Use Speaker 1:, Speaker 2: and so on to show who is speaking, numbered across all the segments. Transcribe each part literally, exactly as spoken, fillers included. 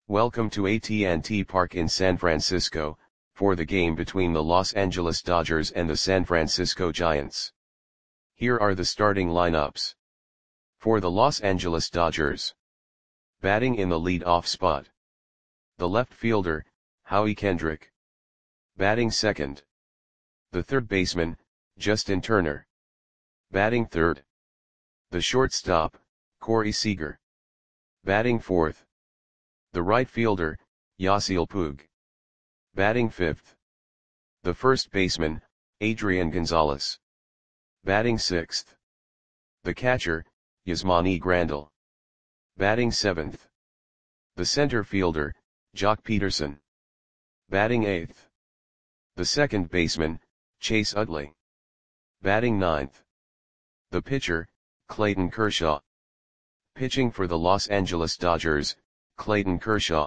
Speaker 1: Welcome to A T and T Park in San Francisco, for the game between the Los Angeles Dodgers and the San Francisco Giants. Here are the starting lineups. For the Los Angeles Dodgers. Batting in the lead-off spot. The left fielder, Howie Kendrick. Batting second. The third baseman, Justin Turner. Batting third. The shortstop, Corey Seager. Batting fourth. The right fielder, Yasiel Puig. Batting fifth. The first baseman, Adrian Gonzalez. Batting sixth. The catcher, Yasmani Grandal. Batting seventh. The center fielder, Joc Pederson. Batting eighth. The second baseman, Chase Utley. Batting ninth. The pitcher, Clayton Kershaw. Pitching for the Los Angeles Dodgers, Clayton Kershaw.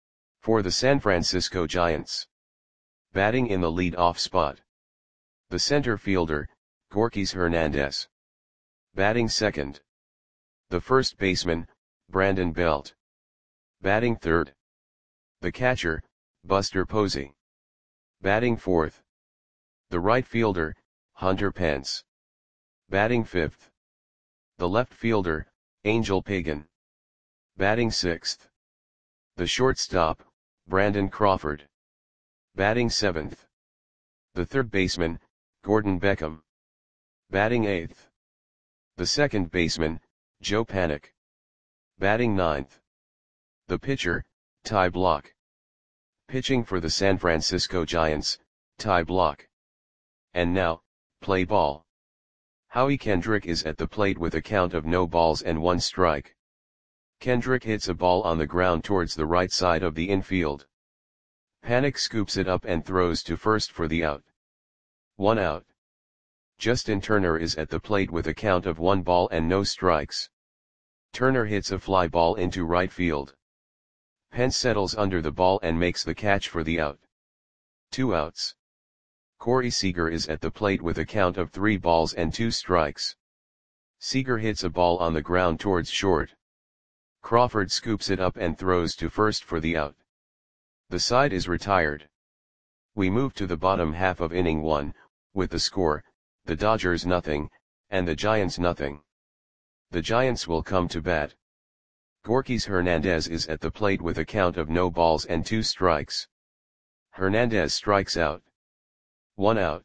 Speaker 1: For the San Francisco Giants. Batting in the lead-off spot. The center fielder, Gorkys Hernandez. Batting second. The first baseman, Brandon Belt. Batting third. The catcher, Buster Posey. Batting fourth. The right fielder, Hunter Pence. Batting fifth. The left fielder, Angel Pagan. Batting sixth. The shortstop, Brandon Crawford. Batting seventh. The third baseman, Gordon Beckham. Batting eighth. The second baseman, Joe Panik. Batting ninth. The pitcher, Ty Blach. Pitching for the San Francisco Giants, Ty Blach. And now, play ball. Howie Kendrick is at the plate with a count of no balls and one strike. Kendrick hits a ball on the ground towards the right side of the infield. Panik scoops it up and throws to first for the out. One out. Justin Turner is at the plate with a count of one ball and no strikes. Turner hits a fly ball into right field. Pence settles under the ball and makes the catch for the out. Two outs. Corey Seager is at the plate with a count of three balls and two strikes. Seager hits a ball on the ground towards short. Crawford scoops it up and throws to first for the out. The side is retired. We move to the bottom half of inning one, with the score, the Dodgers nothing, and the Giants nothing. The Giants will come to bat. Gorkys Hernandez is at the plate with a count of no balls and two strikes. Hernandez strikes out. One out.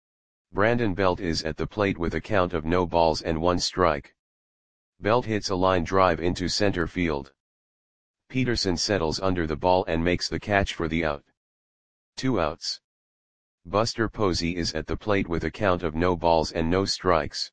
Speaker 1: Brandon Belt is at the plate with a count of no balls and one strike. Belt hits a line drive into center field. Pederson settles under the ball and makes the catch for the out. Two outs. Buster Posey is at the plate with a count of no balls and no strikes.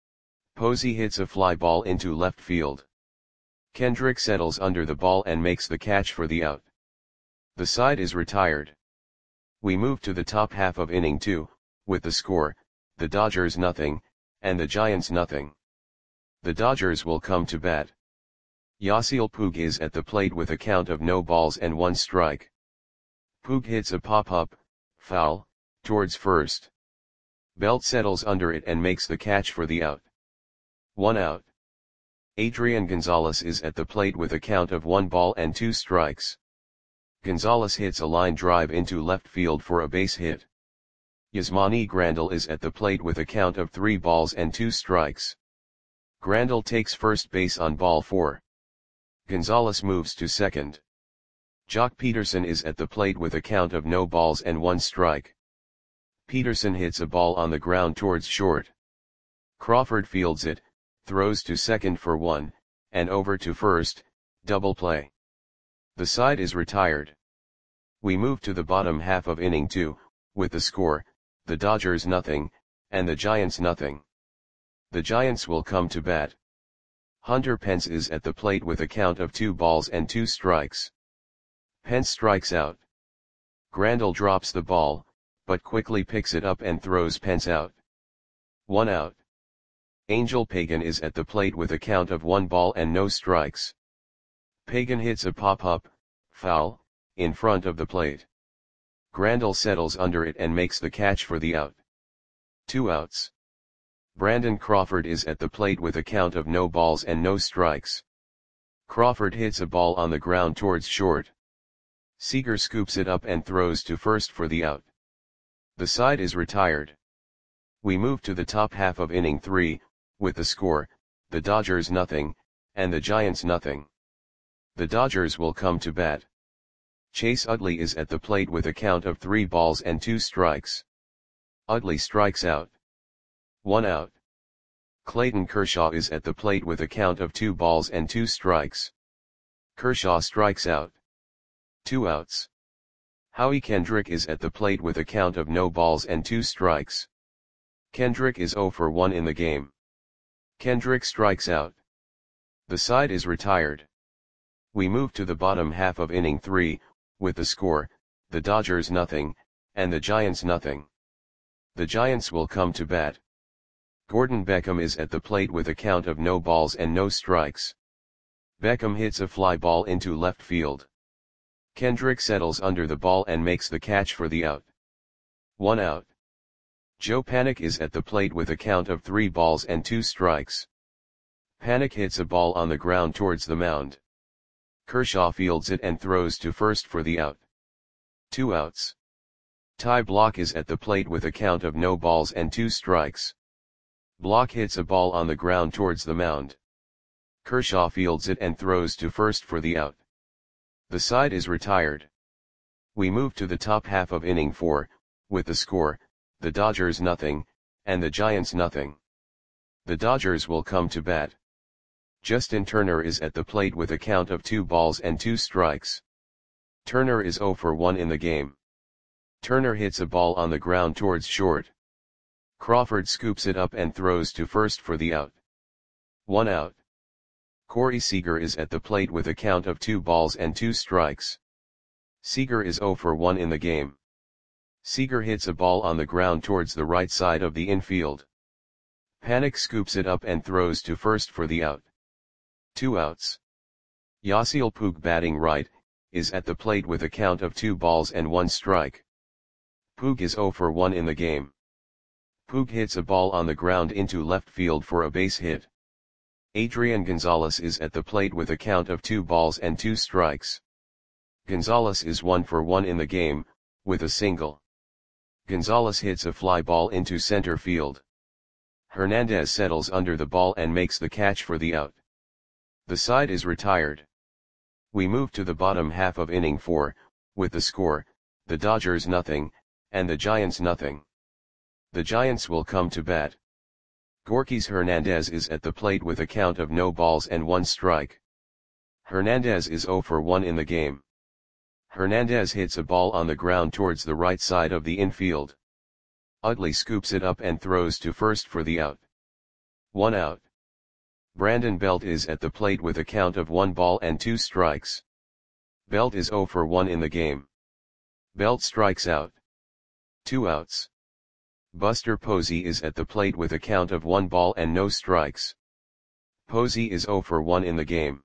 Speaker 1: Posey hits a fly ball into left field. Kendrick settles under the ball and makes the catch for the out. The side is retired. We move to the top half of inning two, with the score, the Dodgers nothing, and the Giants nothing. The Dodgers will come to bat. Yasiel Puig is at the plate with a count of no balls and one strike. Puig hits a pop-up, foul, towards first. Belt settles under it and makes the catch for the out. One out. Adrian Gonzalez is at the plate with a count of one ball and two strikes. Gonzalez hits a line drive into left field for a base hit. Yasmani Grandal is at the plate with a count of three balls and two strikes. Grandal takes first base on ball four. Gonzalez moves to second. Joc Pederson is at the plate with a count of no balls and one strike. Pederson hits a ball on the ground towards short. Crawford fields it, throws to second for one, and over to first, double play. The side is retired. We move to the bottom half of inning two, with the score, the Dodgers nothing, and the Giants nothing. The Giants will come to bat. Hunter Pence is at the plate with a count of two balls and two strikes. Pence strikes out. Grandal drops the ball, but quickly picks it up and throws Pence out. One out. Angel Pagan is at the plate with a count of one ball and no strikes. Pagan hits a pop-up, foul, in front of the plate. Grandal settles under it and makes the catch for the out. Two outs. Brandon Crawford is at the plate with a count of no balls and no strikes. Crawford hits a ball on the ground towards short. Seager scoops it up and throws to first for the out. The side is retired. We move to the top half of inning three, with the score, the Dodgers nothing, and the Giants nothing. The Dodgers will come to bat. Chase Utley is at the plate with a count of three balls and two strikes. Utley strikes out. One out. Clayton Kershaw is at the plate with a count of two balls and two strikes. Kershaw strikes out. Two outs. Howie Kendrick is at the plate with a count of no balls and two strikes. Kendrick is zero for one in the game. Kendrick strikes out. The side is retired. We move to the bottom half of inning three, with the score, the Dodgers nothing, and the Giants nothing. The Giants will come to bat. Gordon Beckham is at the plate with a count of no balls and no strikes. Beckham hits a fly ball into left field. Kendrick settles under the ball and makes the catch for the out. One out. Joe Panik is at the plate with a count of three balls and two strikes. Panik hits a ball on the ground towards the mound. Kershaw fields it and throws to first for the out. Two outs. Ty Blach is at the plate with a count of no balls and two strikes. Blach hits a ball on the ground towards the mound. Kershaw fields it and throws to first for the out. The side is retired. We move to the top half of inning four, with the score, the Dodgers nothing, and the Giants nothing. The Dodgers will come to bat. Justin Turner is at the plate with a count of two balls and two strikes. Turner is zero for one in the game. Turner hits a ball on the ground towards short. Crawford scoops it up and throws to first for the out. One out. Corey Seager is at the plate with a count of two balls and two strikes. Seager is zero for one in the game. Seager hits a ball on the ground towards the right side of the infield. Panik scoops it up and throws to first for the out. Two outs. Yasiel Puig, batting right, is at the plate with a count of two balls and one strike. Puig is zero for one in the game. Puig hits a ball on the ground into left field for a base hit. Adrian Gonzalez is at the plate with a count of two balls and two strikes. Gonzalez is one for one in the game, with a single. Gonzalez hits a fly ball into center field. Hernandez settles under the ball and makes the catch for the out. The side is retired. We move to the bottom half of inning four, with the score, the Dodgers nothing, and the Giants nothing. The Giants will come to bat. Gorkys Hernandez is at the plate with a count of no balls and one strike. Hernandez is zero for one in the game. Hernandez hits a ball on the ground towards the right side of the infield. Utley scoops it up and throws to first for the out. One out. Brandon Belt is at the plate with a count of one ball and two strikes. Belt is zero for one in the game. Belt strikes out. Two outs. Buster Posey is at the plate with a count of one ball and no strikes. Posey is zero for one in the game.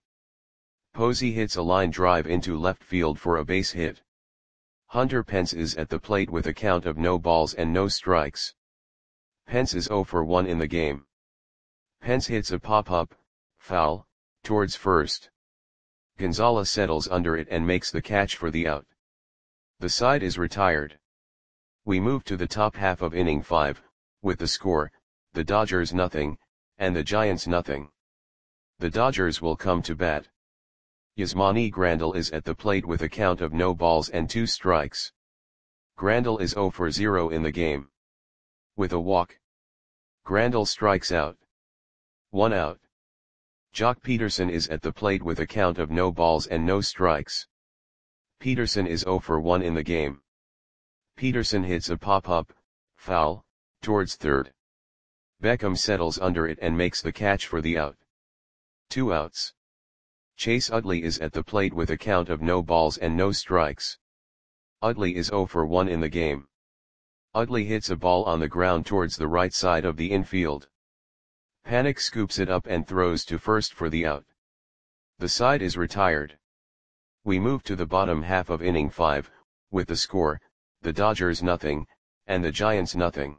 Speaker 1: Posey hits a line drive into left field for a base hit. Hunter Pence is at the plate with a count of no balls and no strikes. Pence is zero for one in the game. Pence hits a pop-up, foul, towards first. Gonzalez settles under it and makes the catch for the out. The side is retired. We move to the top half of inning five, with the score, the Dodgers nothing, and the Giants nothing. The Dodgers will come to bat. Yasmani Grandal is at the plate with a count of no balls and two strikes. Grandal is zero for zero in the game. With a walk. Grandal strikes out. One out. Jock Peterson is at the plate with a count of no balls and no strikes. Peterson is zero for one in the game. Peterson hits a pop-up, foul, towards third. Beckham settles under it and makes the catch for the out. Two outs. Chase Utley is at the plate with a count of no balls and no strikes. Utley is zero for one in the game. Utley hits a ball on the ground towards the right side of the infield. Panik scoops it up and throws to first for the out. The side is retired. We move to the bottom half of inning five, with the score, the Dodgers nothing, and the Giants nothing.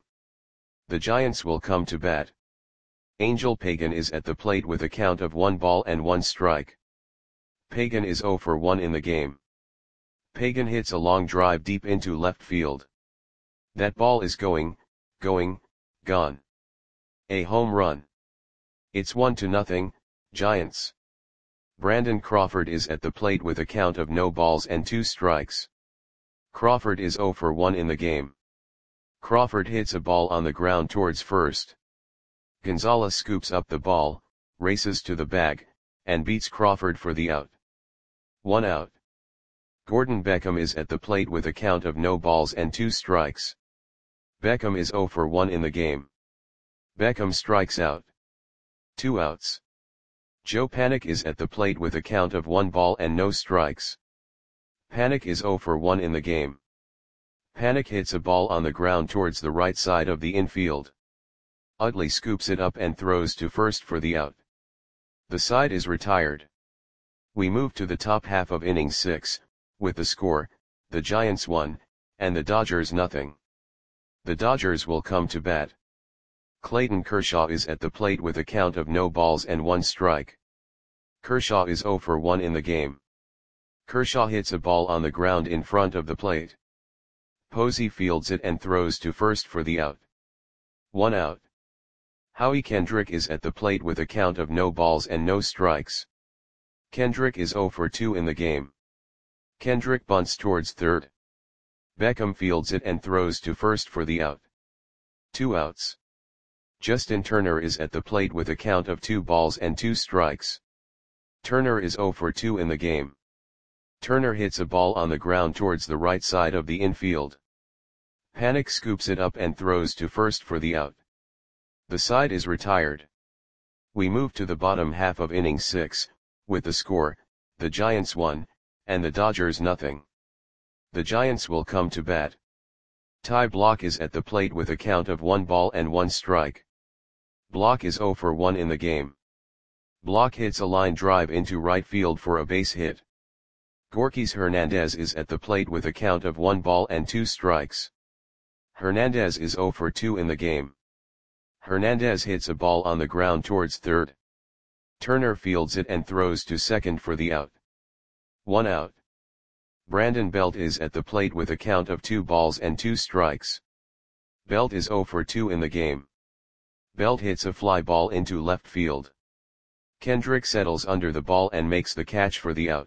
Speaker 1: The Giants will come to bat. Angel Pagan is at the plate with a count of one ball and one strike. Pagan is zero for one in the game. Pagan hits a long drive deep into left field. That ball is going, going, gone. A home run. It's one to nothing, Giants. Brandon Crawford is at the plate with a count of no balls and two strikes. Crawford is zero for one in the game. Crawford hits a ball on the ground towards first. Gonzalez scoops up the ball, races to the bag, and beats Crawford for the out. One out. Gordon Beckham is at the plate with a count of no balls and two strikes. Beckham is zero for one in the game. Beckham strikes out. Two outs. Joe Panik is at the plate with a count of one ball and no strikes. Panik is zero for one in the game. Panik hits a ball on the ground towards the right side of the infield. Utley scoops it up and throws to first for the out. The side is retired. We move to the top half of inning six, with the score, the Giants one, and the Dodgers nothing. The Dodgers will come to bat. Clayton Kershaw is at the plate with a count of no balls and one strike. Kershaw is zero for one in the game. Kershaw hits a ball on the ground in front of the plate. Posey fields it and throws to first for the out. One out. Howie Kendrick is at the plate with a count of no balls and no strikes. Kendrick is zero for two in the game. Kendrick bunts towards third. Beckham fields it and throws to first for the out. Two outs. Justin Turner is at the plate with a count of two balls and two strikes. Turner is zero for two in the game. Turner hits a ball on the ground towards the right side of the infield. Panik scoops it up and throws to first for the out. The side is retired. We move to the bottom half of inning six, with the score, the Giants one, and the Dodgers nothing. The Giants will come to bat. Ty Blach is at the plate with a count of one ball and one strike. Blach is zero for one in the game. Blach hits a line drive into right field for a base hit. Gorkys Hernandez is at the plate with a count of one ball and two strikes. Hernandez is zero for two in the game. Hernandez hits a ball on the ground towards third. Turner fields it and throws to second for the out. One out. Brandon Belt is at the plate with a count of two balls and two strikes. Belt is zero for two in the game. Belt hits a fly ball into left field. Kendrick settles under the ball and makes the catch for the out.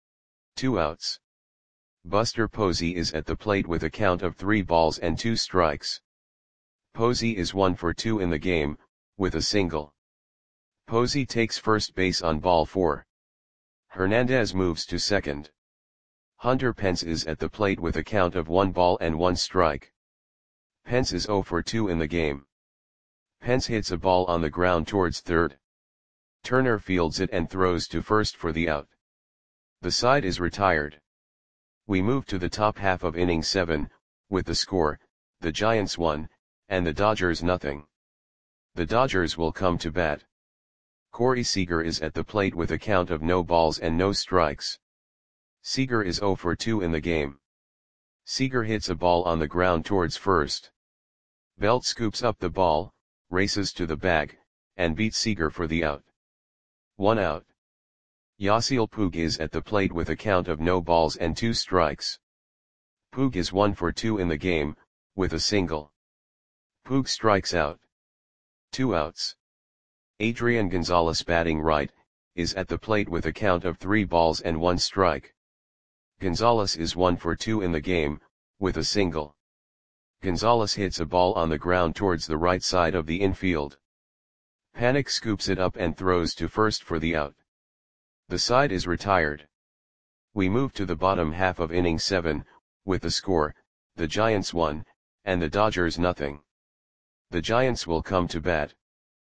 Speaker 1: Two outs. Buster Posey is at the plate with a count of three balls and two strikes. Posey is one for two in the game, with a single. Posey takes first base on ball four. Hernandez moves to second. Hunter Pence is at the plate with a count of one ball and one strike. Pence is zero for two in the game. Pence hits a ball on the ground towards third. Turner fields it and throws to first for the out. The side is retired. We move to the top half of inning seven, with the score, the Giants one, and the Dodgers nothing. The Dodgers will come to bat. Corey Seager is at the plate with a count of no balls and no strikes. Seager is zero for two in the game. Seager hits a ball on the ground towards first. Belt scoops up the ball, races to the bag, and beats Seager for the out. One out. Yasiel Puig is at the plate with a count of no balls and two strikes. Puig is one for two in the game, with a single. Puig strikes out. Two outs. Adrian Gonzalez, batting right, is at the plate with a count of three balls and one strike. Gonzalez is one for two in the game, with a single. Gonzalez hits a ball on the ground towards the right side of the infield. Panik scoops it up and throws to first for the out. The side is retired. We move to the bottom half of inning seven, with the score, the Giants one, and the Dodgers nothing. The Giants will come to bat.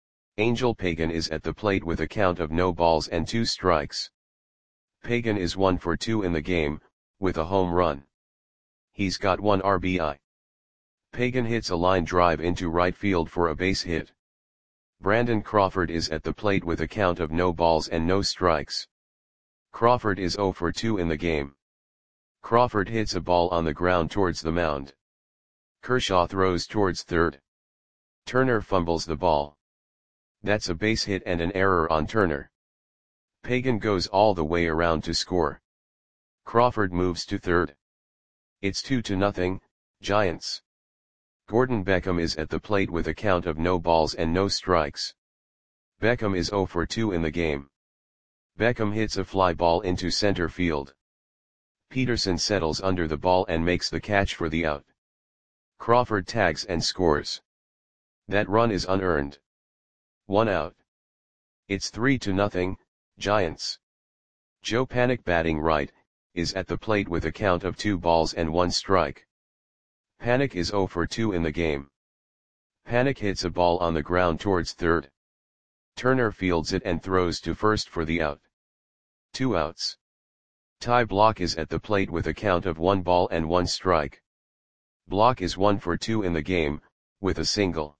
Speaker 1: Angel Pagan is at the plate with a count of no balls and two strikes. Pagan is one for two in the game, with a home run. He's got one R B I. Pagan hits a line drive into right field for a base hit. Brandon Crawford is at the plate with a count of no balls and no strikes. Crawford is zero for two in the game. Crawford hits a ball on the ground towards the mound. Kershaw throws towards third. Turner fumbles the ball. That's a base hit and an error on Turner. Pagan goes all the way around to score. Crawford moves to third. It's two to nothing, Giants. Gordon Beckham is at the plate with a count of no balls and no strikes. Beckham is zero for two in the game. Beckham hits a fly ball into center field. Peterson settles under the ball and makes the catch for the out. Crawford tags and scores. That run is unearned. One out. It's three to nothing, Giants. Joe Panik, batting right, is at the plate with a count of two balls and one strike. Panik is zero for two in the game. Panik hits a ball on the ground towards third. Turner fields it and throws to first for the out. Two outs. Ty Blach is at the plate with a count of one ball and one strike. Blach is one for two in the game, with a single.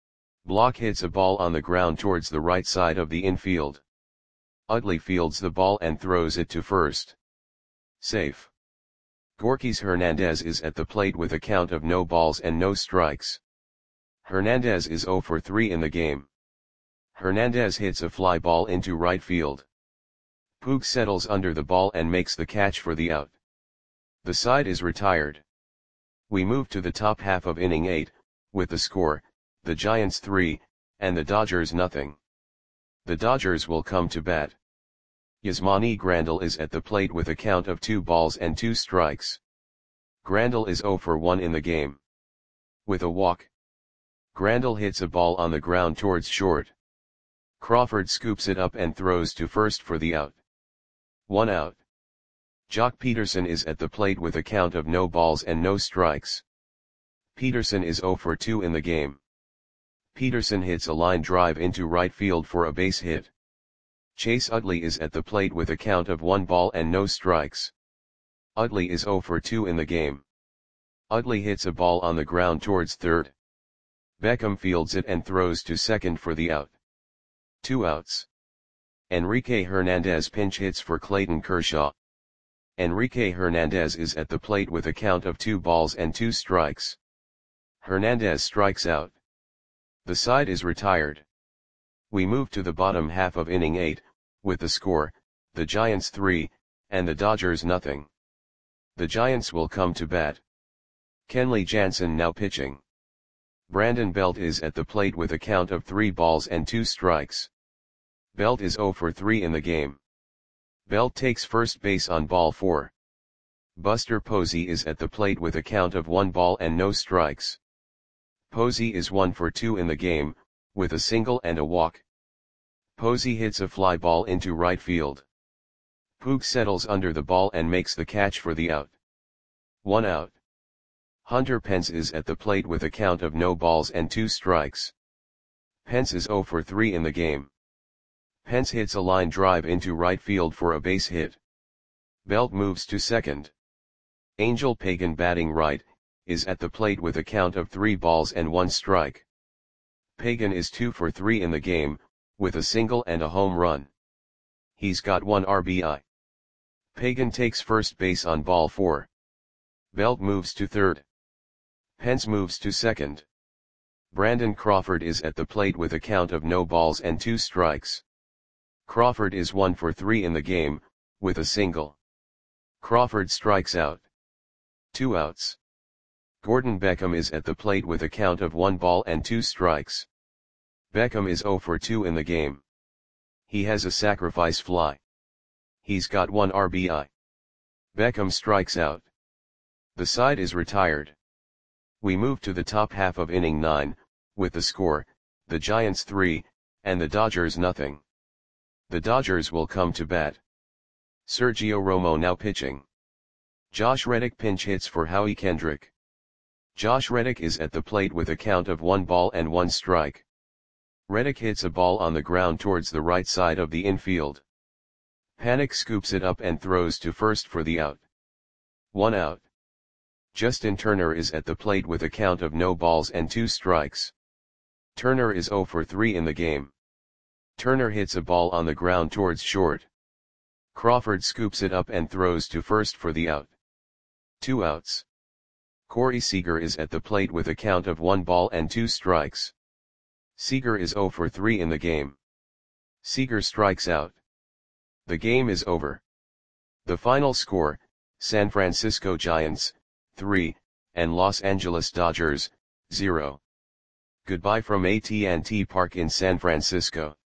Speaker 1: Blach hits a ball on the ground towards the right side of the infield. Utley fields the ball and throws it to first. Safe. Gorkys Hernandez is at the plate with a count of no balls and no strikes. Hernandez is zero for three in the game. Hernandez hits a fly ball into right field. Puig settles under the ball and makes the catch for the out. The side is retired. We move to the top half of inning eight, with the score, the Giants three, and the Dodgers nothing. The Dodgers will come to bat. Yasmani Grandal is at the plate with a count of two balls and two strikes. Grandal is zero for one in the game. With a walk. Grandal hits a ball on the ground towards short. Crawford scoops it up and throws to first for the out. One out. Jock Peterson is at the plate with a count of no balls and no strikes. Peterson is zero for two in the game. Peterson hits a line drive into right field for a base hit. Chase Utley is at the plate with a count of one ball and no strikes. Utley is zero for two in the game. Utley hits a ball on the ground towards third. Beckham fields it and throws to second for the out. Two outs. Enrique Hernandez pinch hits for Clayton Kershaw. Enrique Hernandez is at the plate with a count of two balls and two strikes. Hernandez strikes out. The side is retired. We move to the bottom half of inning eight, with the score, the Giants three, and the Dodgers nothing. The Giants will come to bat. Kenley Jansen now pitching. Brandon Belt is at the plate with a count of three balls and two strikes. Belt is zero for three in the game. Belt takes first base on ball four. Buster Posey is at the plate with a count of one ball and no strikes. Posey is one for two in the game, with a single and a walk. Posey hits a fly ball into right field. Puig settles under the ball and makes the catch for the out. One out. Hunter Pence is at the plate with a count of no balls and two strikes. Pence is zero for three in the game. Pence hits a line drive into right field for a base hit. Belt moves to second. Angel Pagan, batting right, is at the plate with a count of three balls and one strike. Pagan is two for three in the game, with a single and a home run. He's got one R B I. Pagan takes first base on ball four. Belt moves to third. Pence moves to second. Brandon Crawford is at the plate with a count of no balls and two strikes. Crawford is one for three in the game, with a single. Crawford strikes out. Two outs. Gordon Beckham is at the plate with a count of one ball and two strikes. Beckham is zero for two in the game. He has a sacrifice fly. He's got one R B I. Beckham strikes out. The side is retired. We move to the top half of inning nine, with the score, the Giants three, and the Dodgers nothing. The Dodgers will come to bat. Sergio Romo now pitching. Josh Reddick pinch hits for Howie Kendrick. Josh Reddick is at the plate with a count of one ball and one strike. Reddick hits a ball on the ground towards the right side of the infield. Panik scoops it up and throws to first for the out. One out. Justin Turner is at the plate with a count of no balls and two strikes. Turner is zero for three in the game. Turner hits a ball on the ground towards short. Crawford scoops it up and throws to first for the out. Two outs. Corey Seager is at the plate with a count of one ball and two strikes. Seager is zero for three in the game. Seager strikes out. The game is over. The final score, San Francisco Giants, three, and Los Angeles Dodgers, zero. Goodbye from A T and T Park in San Francisco.